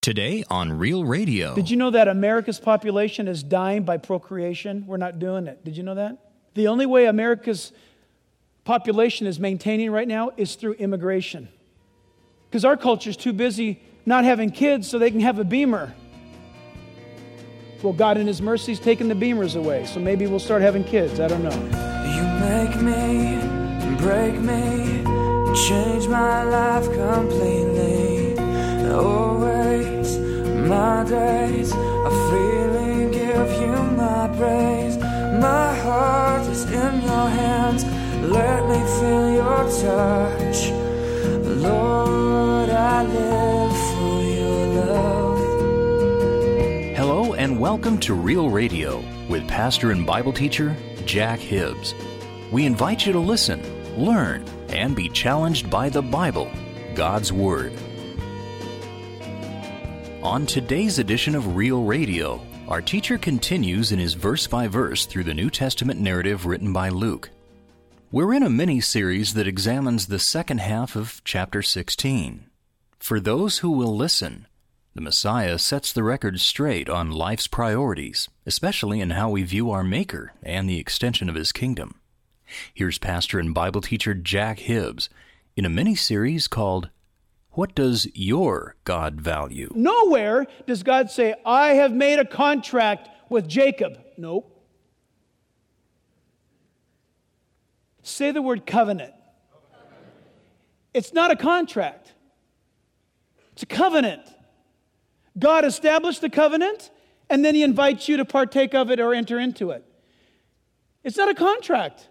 Today on Real Radio. Did you know that America's population is dying by procreation? We're not doing it. Did you know that? The only way America's population is maintaining right now is through immigration. Because our culture is too busy not having kids so they can have a Beamer. Well, God in His mercy is taking the Beamers away, so maybe we'll start having kids. I don't know. You make me, break me, change my life completely. Always, my days are freely give you my praise. My heart is in your hands. Let me feel your touch. Lord, I live for your love. Hello and welcome to Real Radio with pastor and Bible teacher Jack Hibbs. We invite you to listen, learn, and be challenged by the Bible, God's Word. On today's edition of Real Radio, our teacher continues in his verse-by-verse through the New Testament narrative written by Luke. We're in a mini-series that examines the second half of chapter 16. For those who will listen, the Messiah sets the record straight on life's priorities, especially in how we view our Maker and the extension of His kingdom. Here's pastor and Bible teacher Jack Hibbs in a mini-series called What Does Your God Value? Nowhere does God say, I have made a contract with Jacob. Nope. Say the word covenant. It's not a contract. It's a covenant. God established the covenant, and then He invites you to partake of it or enter into it. It's not a contract.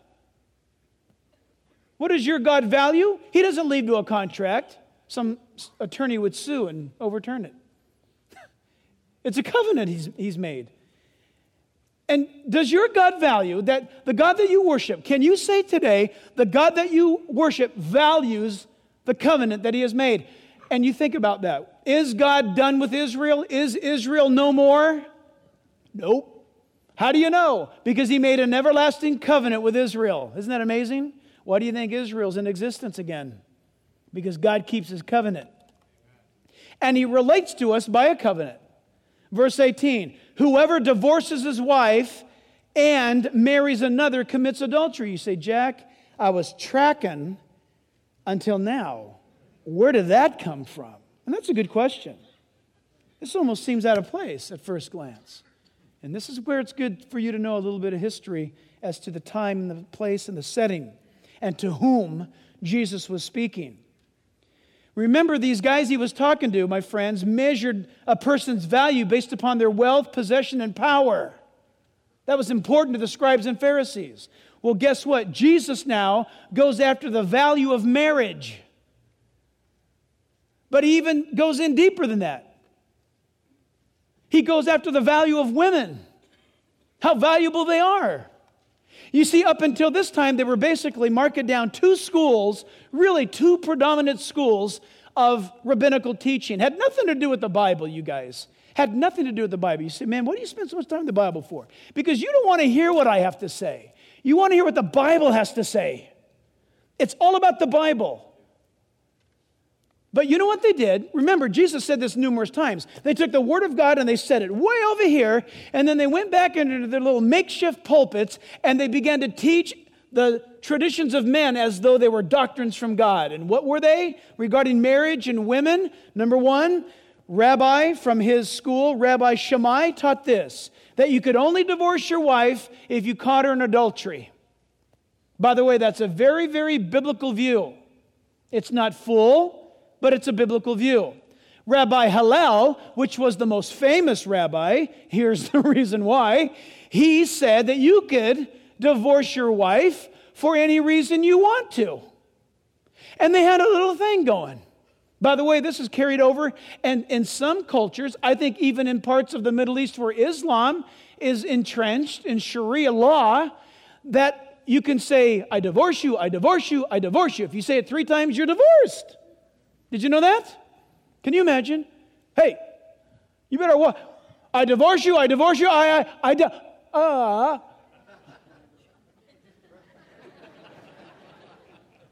What does your God value? He doesn't leave to a contract. Some attorney would sue and overturn it. It's a covenant he's made. And does your God value that the God that you worship, can you say today, the God that you worship values the covenant that He has made? And you think about that. Is God done with Israel? Is Israel no more? Nope. How do you know? Because He made an everlasting covenant with Israel. Isn't that amazing? Why do you think Israel's in existence again? Because God keeps His covenant. And He relates to us by a covenant. Verse 18, whoever divorces his wife and marries another commits adultery. You say, Jack, I was tracking until now. Where did that come from? And that's a good question. This almost seems out of place at first glance. And this is where it's good for you to know a little bit of history as to the time and the place and the setting and to whom Jesus was speaking. Remember, these guys He was talking to, my friends, measured a person's value based upon their wealth, possession, and power. That was important to the scribes and Pharisees. Well, guess what? Jesus now goes after the value of marriage. But He even goes in deeper than that. He goes after the value of women, how valuable they are. You see, up until this time, they were basically marking down two schools, really two predominant schools of rabbinical teaching. Had nothing to do with the Bible, you guys. Had nothing to do with the Bible. You say, man, what do you spend so much time in the Bible for? Because you don't want to hear what I have to say. You want to hear what the Bible has to say. It's all about the Bible. But you know what they did? Remember, Jesus said this numerous times. They took the Word of God and they set it way over here, and then they went back into their little makeshift pulpits, and they began to teach the traditions of men as though they were doctrines from God. And what were they regarding marriage and women? Number one, Rabbi from his school, Rabbi Shammai, taught this, that you could only divorce your wife if you caught her in adultery. By the way, that's a very, very biblical view. It's not full, but it's a biblical view. Rabbi Hillel, which was the most famous rabbi, here's the reason why, he said that you could divorce your wife for any reason you want to. And they had a little thing going. By the way, this is carried over, and in some cultures, I think even in parts of the Middle East where Islam is entrenched in Sharia law, that you can say, I divorce you, I divorce you, I divorce you. If you say it 3 times, you're divorced. Did you know that? Can you imagine? Hey, you better what? I divorce you,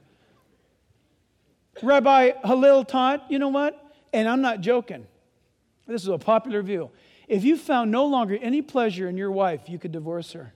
Rabbi Hillel taught, you know what? And I'm not joking. This is a popular view. If you found no longer any pleasure in your wife, you could divorce her.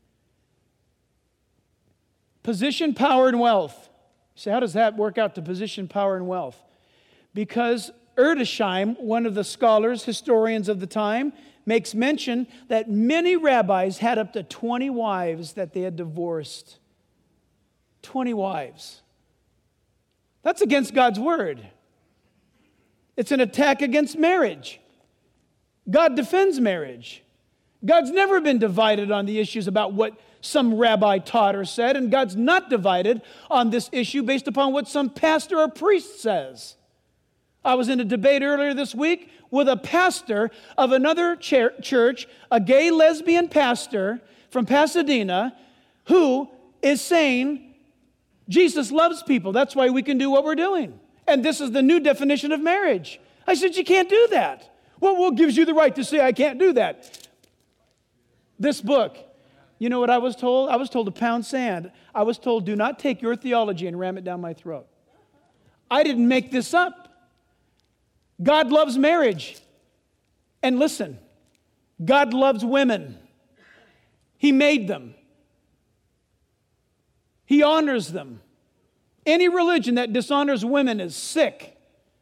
Position, power, and wealth. You say, how does that work out to position, power, and wealth? Because Erdesheim, one of the scholars, historians of the time, makes mention that many rabbis had up to 20 wives that they had divorced. 20 wives. That's against God's word. It's an attack against marriage. God defends marriage. God's never been divided on the issues about what some rabbi taught or said, and God's not divided on this issue based upon what some pastor or priest says. I was in a debate earlier this week with a pastor of another church, a gay lesbian pastor from Pasadena, who is saying, Jesus loves people. That's why we can do what we're doing. And this is the new definition of marriage. I said, you can't do that. Well, what gives you the right to say I can't do that? This book. You know what I was told? I was told to pound sand. I was told, do not take your theology and ram it down my throat. I didn't make this up. God loves marriage. And listen, God loves women. He made them. He honors them. Any religion that dishonors women is sick.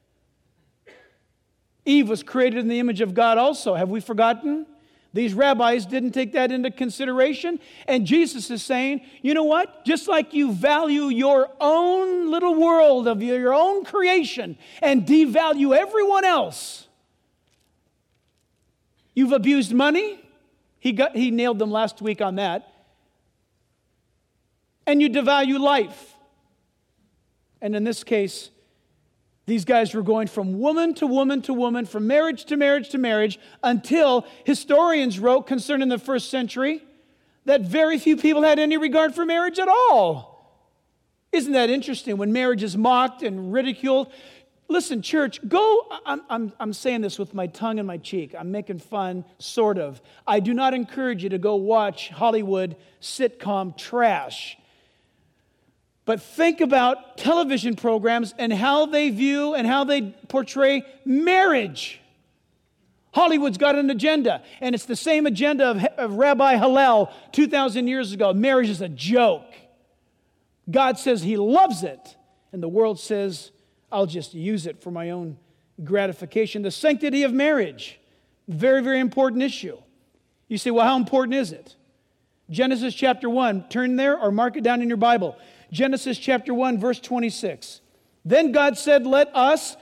Eve was created in the image of God also. Have we forgotten? These rabbis didn't take that into consideration. And Jesus is saying, you know what? Just like you value your own little world of your own creation and devalue everyone else. You've abused money. He nailed them last week on that. And you devalue life. And in this case, these guys were going from woman to woman to woman, from marriage to marriage to marriage, until historians wrote concerning the first century that very few people had any regard for marriage at all. Isn't that interesting? When marriage is mocked and ridiculed. Listen, church, I'm saying this with my tongue in my cheek. I'm making fun, sort of. I do not encourage you to go watch Hollywood sitcom trash. But think about television programs and how they view and how they portray marriage. Hollywood's got an agenda, and it's the same agenda of Rabbi Hillel 2,000 years ago. Marriage is a joke. God says He loves it, and the world says, I'll just use it for my own gratification. The sanctity of marriage, very, very important issue. You say, well, how important is it? Genesis chapter 1, turn there or mark it down in your Bible. Genesis chapter 1, verse 26. Then God said, let us.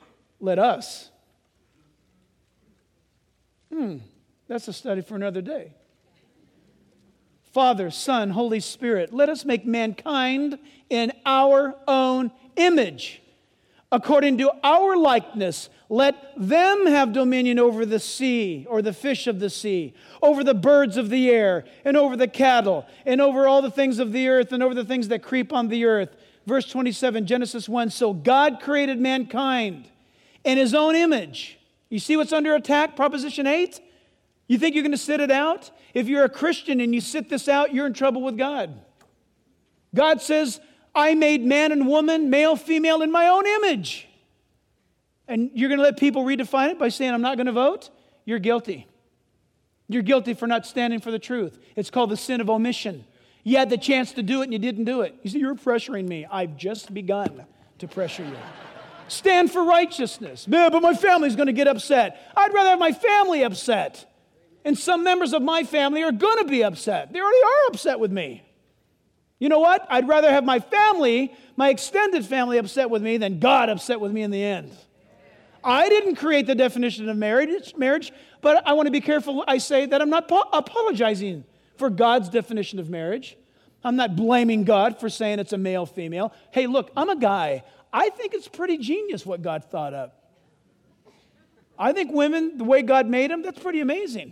That's a study for another day. Father, Son, Holy Spirit, let us make mankind in our own image. According to our likeness, let them have dominion over the sea, or the fish of the sea, over the birds of the air, and over the cattle, and over all the things of the earth, and over the things that creep on the earth. Verse 27, Genesis 1, so God created mankind in His own image. You see what's under attack? Proposition 8? You think you're going to sit it out? If you're a Christian and you sit this out, you're in trouble with God. God says, I made man and woman, male, female, in my own image. And you're going to let people redefine it by saying, I'm not going to vote? You're guilty. You're guilty for not standing for the truth. It's called the sin of omission. You had the chance to do it and you didn't do it. You say, you're pressuring me. I've just begun to pressure you. Stand for righteousness. Yeah, but my family's going to get upset. I'd rather have my family upset. And some members of my family are going to be upset. They already are upset with me. You know what? I'd rather have my family, my extended family, upset with me than God upset with me in the end. I didn't create the definition of marriage, but I want to be careful I say that I'm not apologizing for God's definition of marriage. I'm not blaming God for saying it's a male-female. Hey, look, I'm a guy. I think it's pretty genius what God thought up. I think women, the way God made them, that's pretty amazing.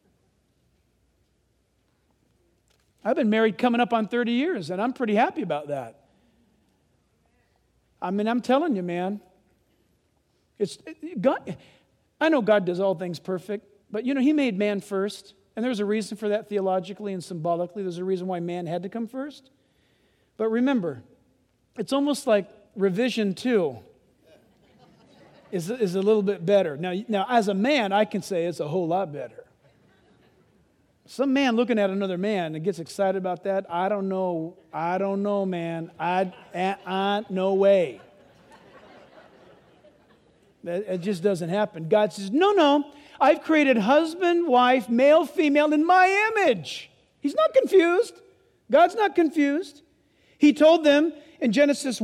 I've been married coming up on 30 years, and I'm pretty happy about that. I mean, I'm telling you, man. God. I know God does all things perfect, but you know, He made man first, and there's a reason for that theologically and symbolically. There's a reason why man had to come first. But remember, it's almost like revision 2. is a little bit better. Now, as a man, I can say it's a whole lot better. Some man looking at another man and gets excited about that, I don't know, man. No way. It just doesn't happen. God says, no, I've created husband, wife, male, female in my image. He's not confused. God's not confused. He told them in Genesis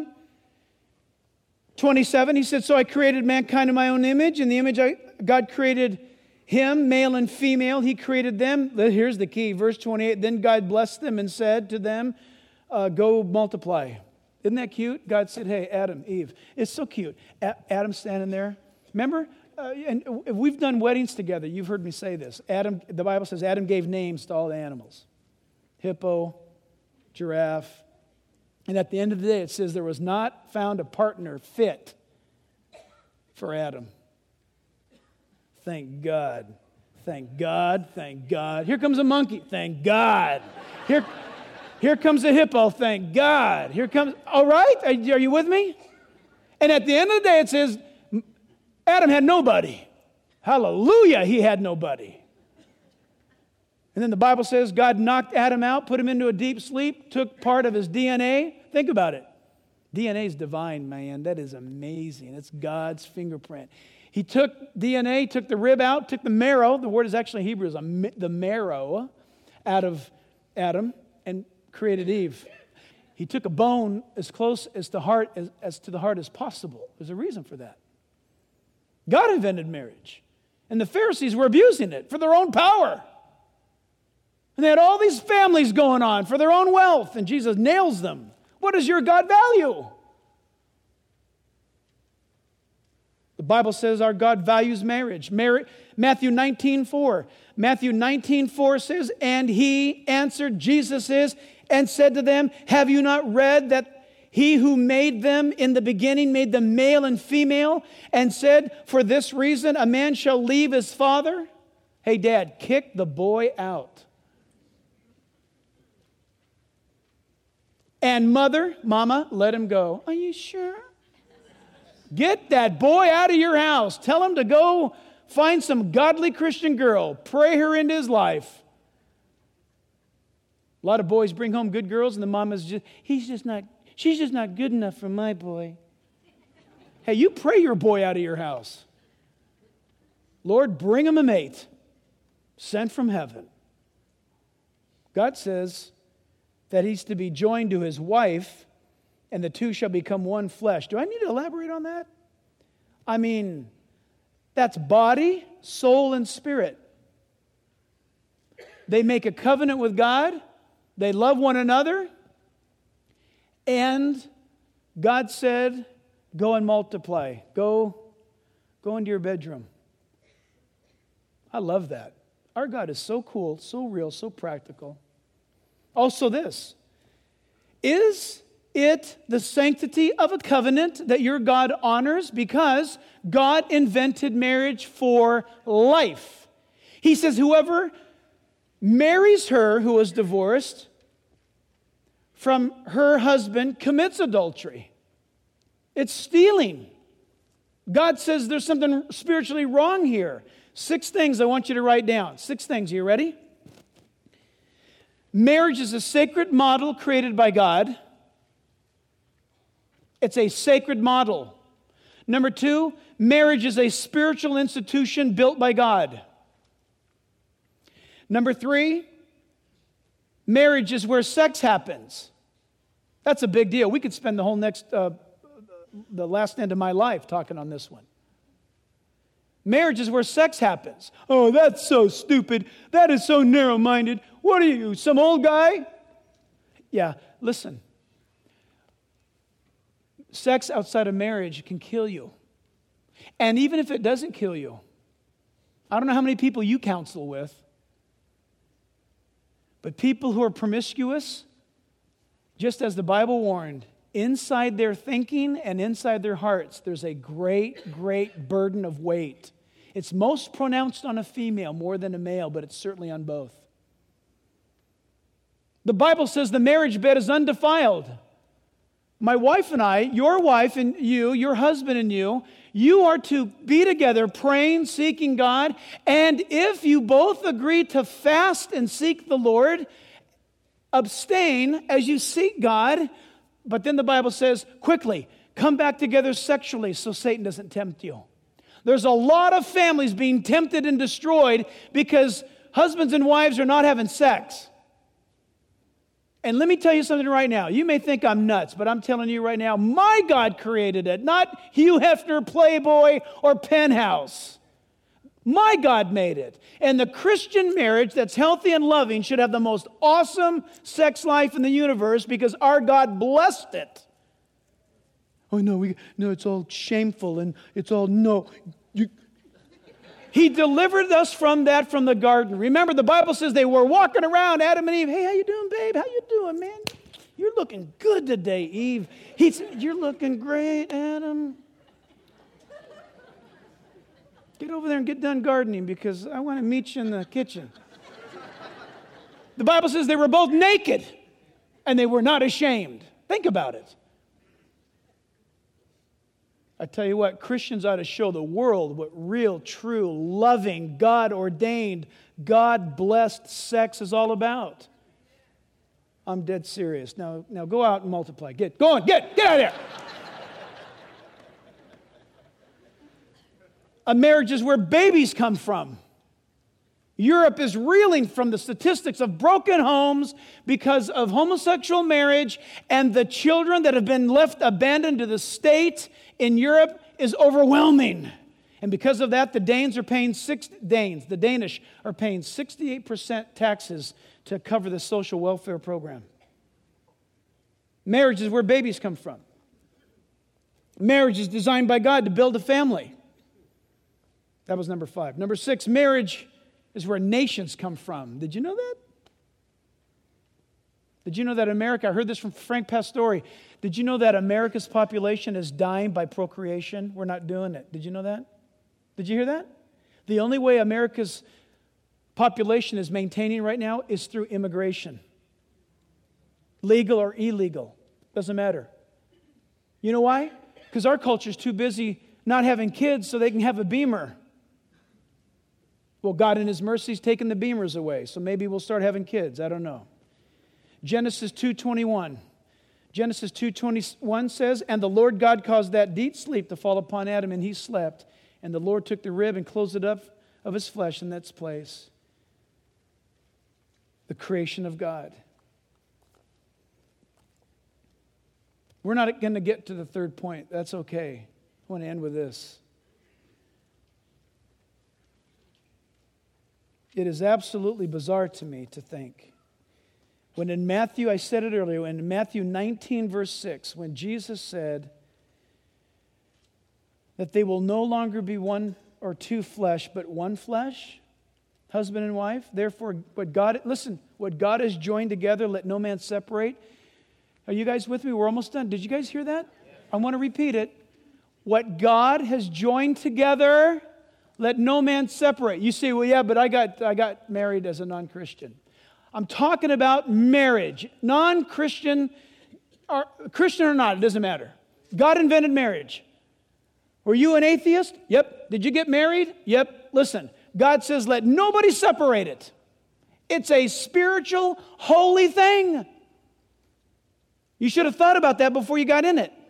1:27, he said, so I created mankind in my own image. In the image God created him, male and female. He created them. Here's the key, verse 28. Then God blessed them and said to them, go multiply. Isn't that cute? God said, hey, Adam, Eve. It's so cute. Adam standing there. Remember? And we've done weddings together. You've heard me say this. The Bible says Adam gave names to all the animals. Hippo, giraffe. And at the end of the day, it says there was not found a partner fit for Adam. Thank God. Thank God. Thank God. Here comes a monkey. Thank God. Here comes a hippo. Thank God. Here comes, all right? Are you with me? And at the end of the day, it says Adam had nobody. Hallelujah, he had nobody. And then the Bible says God knocked Adam out, put him into a deep sleep, took part of his DNA. Think about it. DNA is divine, man. That is amazing. It's God's fingerprint. He took DNA, took the rib out, took the marrow. The word is actually Hebrew, is the marrow out of Adam and created Eve. He took a bone as close as to the heart as possible. There's a reason for that. God invented marriage. And the Pharisees were abusing it for their own power. And they had all these families going on for their own wealth. And Jesus nails them. What does your God value? The Bible says our God values marriage. Matthew 19:4. Matthew 19:4 says, and he answered, Jesus is, and said to them, have you not read that he who made them in the beginning made them male and female, and said, for this reason a man shall leave his father? Hey, Dad, kick the boy out. And mama, let him go. Are you sure? Get that boy out of your house. Tell him to go find some godly Christian girl. Pray her into his life. A lot of boys bring home good girls, and the mama's she's just not good enough for my boy. Hey, you pray your boy out of your house. Lord, bring him a mate sent from heaven. God says that he's to be joined to his wife, and the two shall become one flesh. Do I need to elaborate on that? I mean, that's body, soul, and spirit. They make a covenant with God. They love one another. And God said, go and multiply. Go into your bedroom. I love that. Our God is so cool, so real, so practical. Also this, is it the sanctity of a covenant that your God honors? Because God invented marriage for life. He says whoever marries her who is divorced from her husband commits adultery. It's stealing. God says there's something spiritually wrong here. 6 things I want you to write down. 6 things. Are you ready? Marriage is a sacred model created by God. It's a sacred model. Number 2, marriage is a spiritual institution built by God. Number 3, marriage is where sex happens. That's a big deal. We could spend the whole the last end of my life talking on this one. Marriage is where sex happens. Oh, that's so stupid. That is so narrow-minded. What are you, some old guy? Yeah, listen. Sex outside of marriage can kill you. And even if it doesn't kill you, I don't know how many people you counsel with, but people who are promiscuous, just as the Bible warned, inside their thinking and inside their hearts, there's a great, great burden of weight. It's most pronounced on a female more than a male, but it's certainly on both. The Bible says the marriage bed is undefiled. My wife and I, your wife and you, your husband and you are to be together praying, seeking God. And if you both agree to fast and seek the Lord, abstain as you seek God. But then the Bible says, quickly, come back together sexually so Satan doesn't tempt you. There's a lot of families being tempted and destroyed because husbands and wives are not having sex. And let me tell you something right now. You may think I'm nuts, but I'm telling you right now, my God created it, not Hugh Hefner, Playboy, or Penthouse. My God made it. And the Christian marriage that's healthy and loving should have the most awesome sex life in the universe because our God blessed it. Oh, no, it's all shameful and it's all, no. He delivered us from that from the garden. Remember, the Bible says they were walking around, Adam and Eve. Hey, how you doing, babe? How you doing, man? You're looking good today, Eve. He said, you're looking great, Adam. Get over there and get done gardening because I want to meet you in the kitchen. The Bible says they were both naked and they were not ashamed. Think about it. I tell you what, Christians ought to show the world what real, true, loving, God-ordained, God-blessed sex is all about. I'm dead serious. Now go out and multiply. Get out of there. A marriage is where babies come from. Europe is reeling from the statistics of broken homes because of homosexual marriage, and the children that have been left abandoned to the state in Europe is overwhelming. And because of that, the Danish are paying 68% taxes to cover the social welfare program. Marriage is where babies come from. Marriage is designed by God to build a family. That was number 5. Number 6, marriage is where nations come from. Did you know that? Did you know that America, I heard this from Frank Pastore, did you know that America's population is dying by procreation? We're not doing it. Did you know that? Did you hear that? The only way America's population is maintaining right now is through immigration. Legal or illegal, doesn't matter. You know why? Because our culture is too busy not having kids so they can have a Beamer. Well, God in His mercy has taken the Beamers away, so maybe we'll start having kids. I don't know. Genesis 2:21. Genesis 2:21 says, and the Lord God caused that deep sleep to fall upon Adam, and he slept. And the Lord took the rib and closed it up of his flesh in its place. The creation of God. We're not going to get to the third point. That's okay. I want to end with this. It is absolutely bizarre to me to think, when in Matthew, I said it earlier, in Matthew 19, verse 6, when Jesus said that they will no longer be one or two flesh, but one flesh, husband and wife. Therefore, what God has joined together, let no man separate. Are you guys with me? We're almost done. Did you guys hear that? I want to repeat it. What God has joined together, let no man separate. You say, well, yeah, but I got married as a non-Christian. I'm talking about marriage. Non-Christian, or Christian or not, it doesn't matter. God invented marriage. Were you an atheist? Yep. Did you get married? Yep. Listen, God says let nobody separate it. It's a spiritual, holy thing. You should have thought about that before you got in it.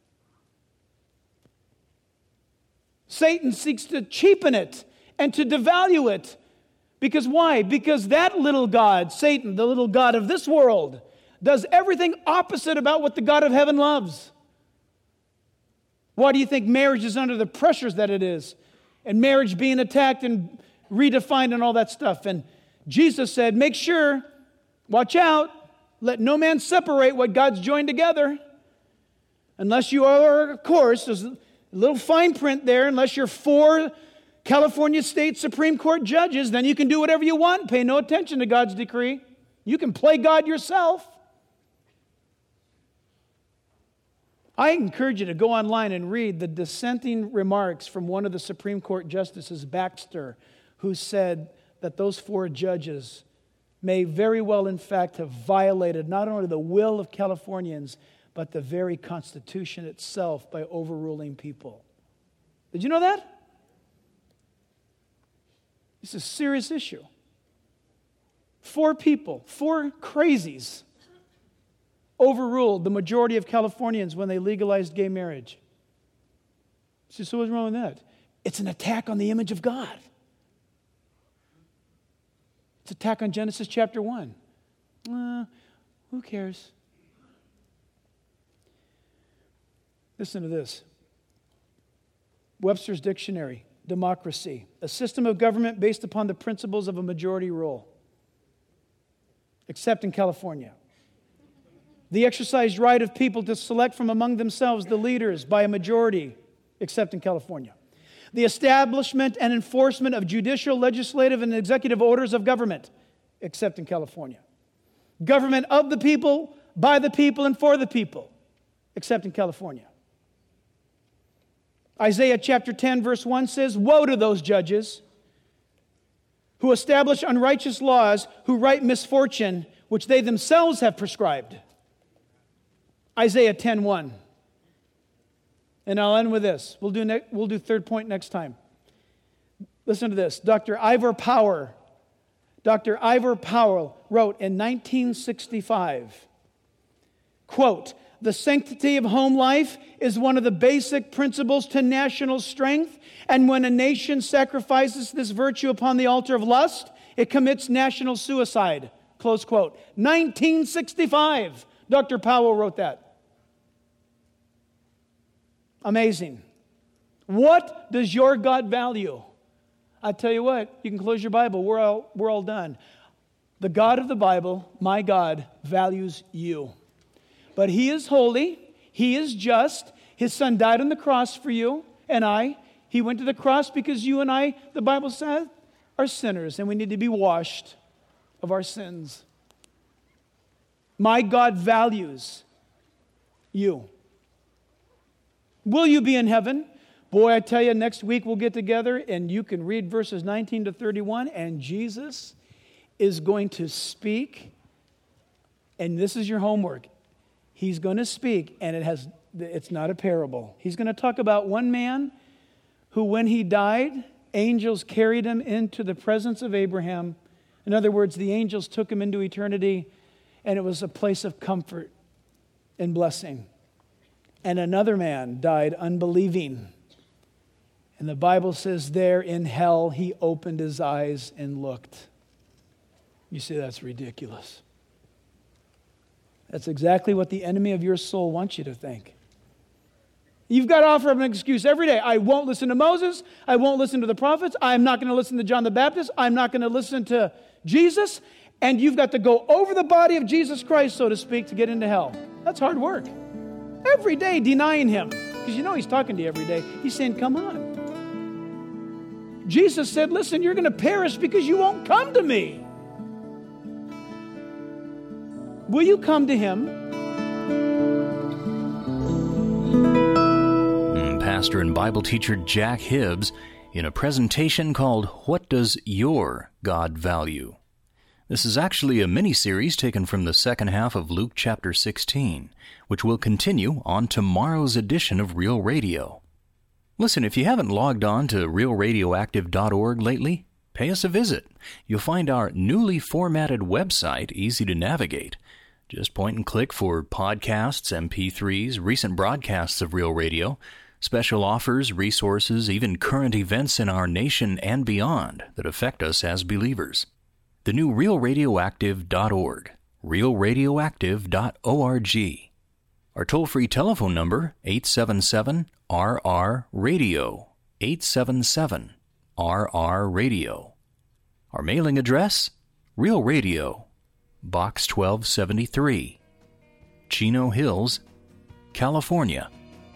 Satan seeks to cheapen it and to devalue it. Because why? Because that little god, Satan, the little god of this world, does everything opposite about what the God of heaven loves. Why do you think marriage is under the pressures that it is? And marriage being attacked and redefined and all that stuff. And Jesus said, make sure, watch out, let no man separate what God's joined together. Unless you are, of course, there's a little fine print there, unless you're 4 California State Supreme Court judges, then you can do whatever you want, pay no attention to God's decree. You can play God yourself. I encourage you to go online and read the dissenting remarks from one of the Supreme Court justices, Baxter, who said that those 4 judges may very well, in fact, have violated not only the will of Californians, but the very Constitution itself by overruling people. Did you know that? It's a serious issue. 4 people, 4 crazies, overruled the majority of Californians when they legalized gay marriage. So what's wrong with that? It's an attack on the image of God. It's an attack on Genesis chapter 1. Who cares? Listen to this. Webster's Dictionary, democracy, a system of government based upon the principles of a majority rule, except in California. The exercised right of people to select from among themselves the leaders by a majority, except in California. The establishment and enforcement of judicial, legislative, and executive orders of government, except in California. Government of the people, by the people, and for the people, except in California. Isaiah chapter 10, verse 1 says, "Woe to those judges who establish unrighteous laws, who write misfortune, which they themselves have prescribed." Isaiah 10:1. And I'll end with this. We'll do third point next time. Listen to this. Dr. Ivor Powell wrote in 1965, quote, "The sanctity of home life is one of the basic principles to national strength, and when a nation sacrifices this virtue upon the altar of lust, it commits national suicide." Close quote. 1965, Dr. Powell wrote that. Amazing. What does your God value? I tell you what, you can close your Bible. We're all done. The God of the Bible, my God, values you. But He is holy. He is just. His Son died on the cross for you and I. He went to the cross because you and I, the Bible says, are sinners and we need to be washed of our sins. My God values you. Will you be in heaven? Boy, I tell you, next week we'll get together and you can read verses 19 to 31 and Jesus is going to speak. And this is your homework. He's going to speak and it's not a parable. He's going to talk about one man who, when he died, angels carried him into the presence of Abraham. In other words, the angels took him into eternity and it was a place of comfort and blessing. And another man died unbelieving. And the Bible says there in hell, he opened his eyes and looked. You say that's ridiculous. That's exactly what the enemy of your soul wants you to think. You've got to offer up an excuse every day. I won't listen to Moses. I won't listen to the prophets. I'm not going to listen to John the Baptist. I'm not going to listen to Jesus. And you've got to go over the body of Jesus Christ, so to speak, to get into hell. That's hard work. Every day denying Him. Because you know He's talking to you every day. He's saying, come on. Jesus said, listen, you're going to perish because you won't come to me. Will you come to Him? Pastor and Bible teacher Jack Hibbs in a presentation called What Does Your God Value? This is actually a mini-series taken from the second half of Luke chapter 16, which will continue on tomorrow's edition of Real Radio. Listen, if you haven't logged on to realradioactive.org lately, pay us a visit. You'll find our newly formatted website easy to navigate. Just point and click for podcasts, MP3s, recent broadcasts of Real Radio, special offers, resources, even current events in our nation and beyond that affect us as believers. The new realradioactive.org, realradioactive.org. Our toll-free telephone number, 877-RR-RADIO, 877-RR-RADIO. Our mailing address, Real Radio, Box 1273, Chino Hills, California,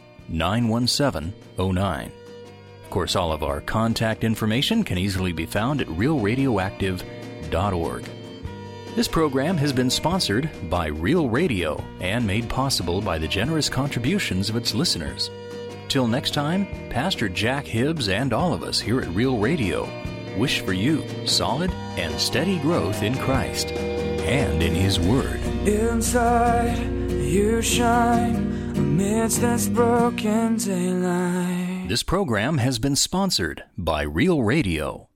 91709. Of course, all of our contact information can easily be found at realradioactive.org. This program has been sponsored by Real Radio and made possible by the generous contributions of its listeners. Till next time, Pastor Jack Hibbs and all of us here at Real Radio wish for you solid and steady growth in Christ and in His Word. Inside You shine amidst this broken daylight. This program has been sponsored by Real Radio.